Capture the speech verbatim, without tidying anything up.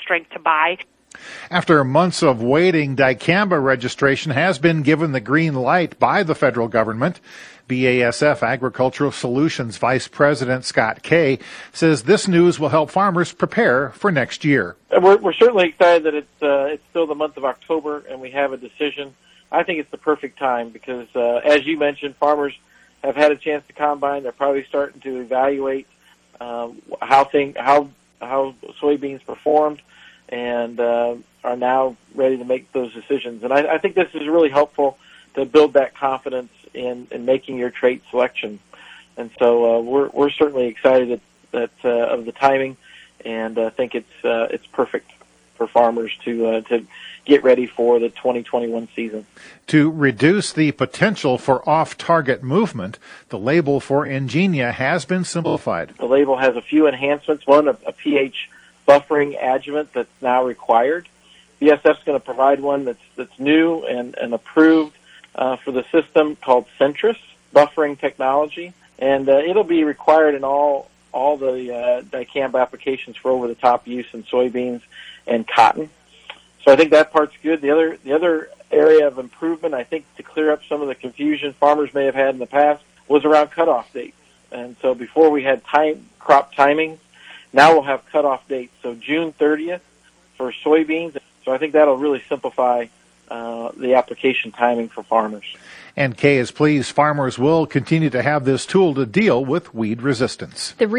strength to buy. After months of waiting, dicamba registration has been given the green light by the federal government. B A S F Agricultural Solutions Vice President Scott Kay says this news will help farmers prepare for next year. We're, we're certainly excited that it's uh, it's still the month of October and we have a decision. I think it's the perfect time because, uh, as you mentioned, farmers have had a chance to combine. They're probably starting to evaluate um, how thing how how soybeans performed, and uh, are now ready to make those decisions. And I, I think this is really helpful to build that confidence in, in making your trait selection. And so uh, we're we're certainly excited that, that uh, of the timing, and I uh, think it's uh, it's perfect for farmers to uh, to get ready for the twenty twenty-one season. To reduce the potential for off-target movement, the label for Engenia has been simplified. The label has a few enhancements. One, a, a pH buffering adjuvant that's now required. B S F is going to provide one that's that's new and, and approved uh, for the system called Centris buffering technology, and uh, it'll be required in all all the uh, dicamba applications for over-the-top use in soybeans and cotton. So I think that part's good. The other the other area of improvement, I think, to clear up some of the confusion farmers may have had in the past, was around cutoff dates. And so before we had time crop timing, now we'll have cutoff dates. So June thirtieth for soybeans. So I think that'll really simplify uh, the application timing for farmers. And Kay is pleased farmers will continue to have this tool to deal with weed resistance. The